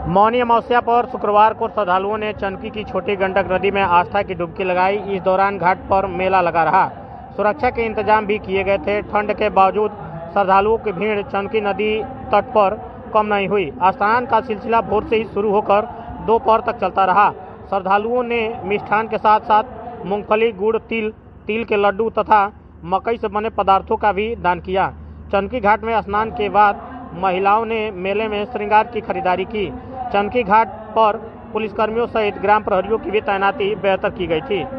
मौनी अमावस्या पर शुक्रवार को श्रद्धालुओं ने चनकी की छोटी गंडक नदी में आस्था की डुबकी लगाई। इस दौरान घाट पर मेला लगा रहा। सुरक्षा के इंतजाम भी किए गए थे। ठंड के बावजूद श्रद्धालुओं की भीड़ चनकी नदी तट पर कम नहीं हुई। स्नान का सिलसिला भोर से ही शुरू होकर दोपहर तक चलता रहा। श्रद्धालुओं ने मिष्ठान के साथ साथ मूंगफली, गुड़, तिल के लड्डू तथा मकई से बने पदार्थों का भी दान किया। चनकी घाट में स्नान के बाद महिलाओं ने मेले में श्रृंगार की खरीदारी की। चनकी घाट पर पुलिसकर्मियों सहित ग्राम प्रहरियों की भी तैनाती बेहतर की गई थी।